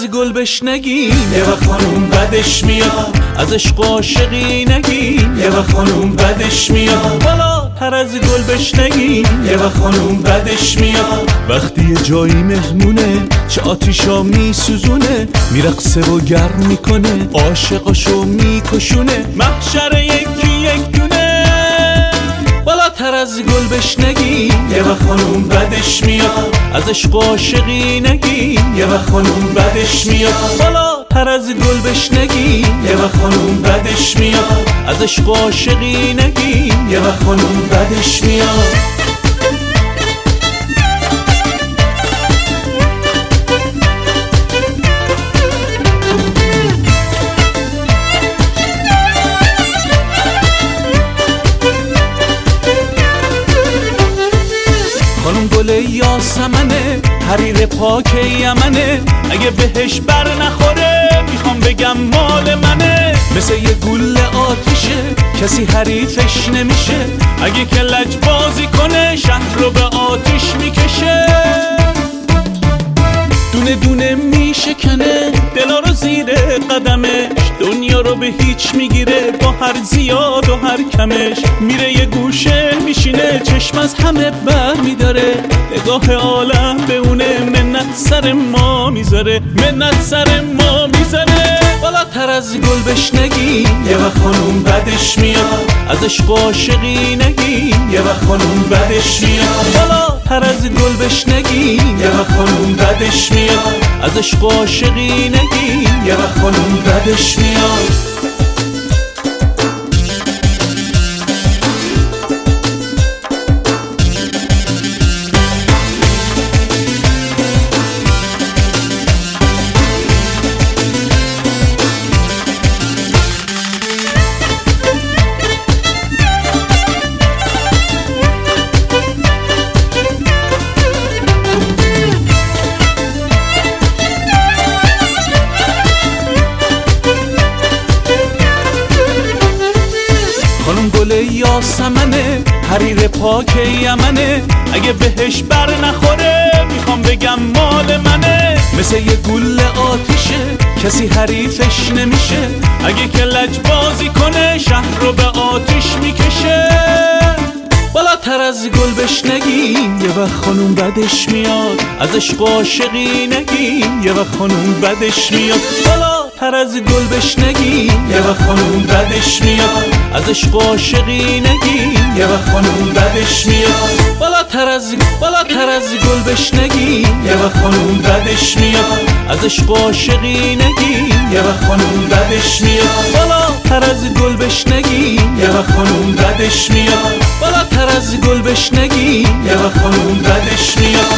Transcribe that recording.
از گل بشنگیم، یه وقت خانوم بدش میاد از عشق عاشقی نگیم، یه وقت خانوم بدش میاد بالاتر از گل بشنگیم، یه وقت خانوم بدش میاد وقتی یه جایی مهمونه چه آتیشا میسوزونه، میرقصه و گرم میکنه عاشقاشو میکشونه، محشر یکی یک دونه بالاتر از گل بشنگیم، یه وقت خانوم بدش میاد از عشق عاشقی نگیم، یه وقت خانوم بدش میاد بالاتر از گل بشنگیم، یه وقت خانوم بدش میاد از عشق عاشقی نگیم، یه وقت خانوم بدش میاد. خانوم گل یاسمنه حریر پاک یمنه، اگه بهش بر نخوره میخوام بگم مال منه، مثل یه گل آتیشه کسی حریفش نمیشه، اگه کلج بازی کنه شهر رو به آتیش میکشه، دونه دونه میشکنه دلا رو زیر قدمش، دنیا رو به هیچ میگیره با هر زیاد و هر کمش، میره یه گوشه میشینه چشم از همه بر میداره، نگاه عالم به اونه منت سر ما میذاره، منت سر ما میذاره بالاتر از گل بشنگیم، یه وقت خانوم بدش میاد از عشق عاشقی نگیم، یه وقت خانوم بدش میاد بالاتر از گل بشنگیم، یه وقت خانوم بدش میاد از عشق عاشقی نگیم، یه وقت خانوم بدش میاد. خانوم گل یاسمنه حریر پاک یمنه، اگه بهش بر نخوره میخوام بگم مال منه، مثل یه گل آتیشه کسی حریفش نمیشه، اگه کلج بازی کنه شهر رو به آتیش میکشه، بالاتر از گل بشنگیم، یه وقت خانوم بدش میاد از عشق عاشقی نگیم، یه وقت خانوم بدش میاد بالاتر از گل بشنگیم، یه وقت خانوم بدش میاد از عشق عاشقی نگیم، یه وقت خانوم بدش میاد بالاتر از گل بشنگیم، یه وقت خانوم بدش میاد از عشق عاشقی نگیم، یه وقت خانوم بدش میاد بالاتر از گل بشنگیم، یه وقت خانوم بدش میاد بالاتر از گل بشنگیم، یه وقت خانوم بدش میاد.